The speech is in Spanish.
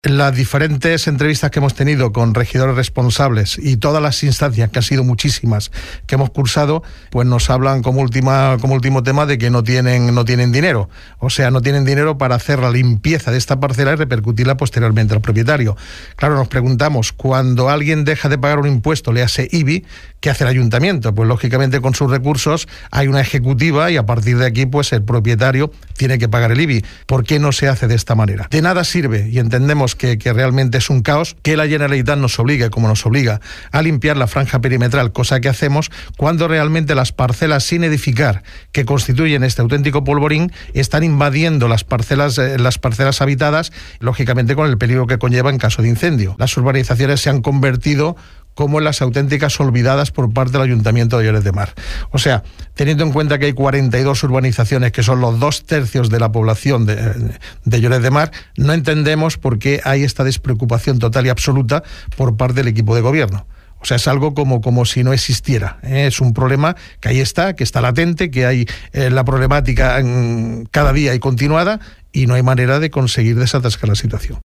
Las diferentes entrevistas que hemos tenido con regidores responsables y todas las instancias, que han sido muchísimas, que hemos cursado, pues nos hablan como último tema de que no tienen dinero. O sea, no tienen dinero para hacer la limpieza de esta parcela y repercutirla posteriormente al propietario. Claro, nos preguntamos, cuando alguien deja de pagar un impuesto, le hace IBI, ¿qué hace el ayuntamiento? Pues lógicamente con sus recursos hay una ejecutiva y a partir de aquí pues el propietario tiene que pagar el IBI. ¿Por qué no se hace de esta manera? De nada sirve, y entendemos que realmente es un caos, que la Generalitat nos obligue, como nos obliga, a limpiar la franja perimetral, cosa que hacemos cuando realmente las parcelas sin edificar que constituyen este auténtico polvorín están invadiendo las parcelas habitadas, lógicamente con el peligro que conlleva en caso de incendio. Las urbanizaciones se han convertido como en las auténticas olvidadas por parte del Ayuntamiento de Lloret de Mar. O sea, teniendo en cuenta que hay 42 urbanizaciones, que son los 2/3 de la población de Lloret de Mar, no entendemos por qué hay esta despreocupación total y absoluta por parte del equipo de gobierno. O sea, es algo como si no existiera. Es un problema que ahí está, que está latente, que hay la problemática cada día y continuada, y no hay manera de conseguir desatascar la situación.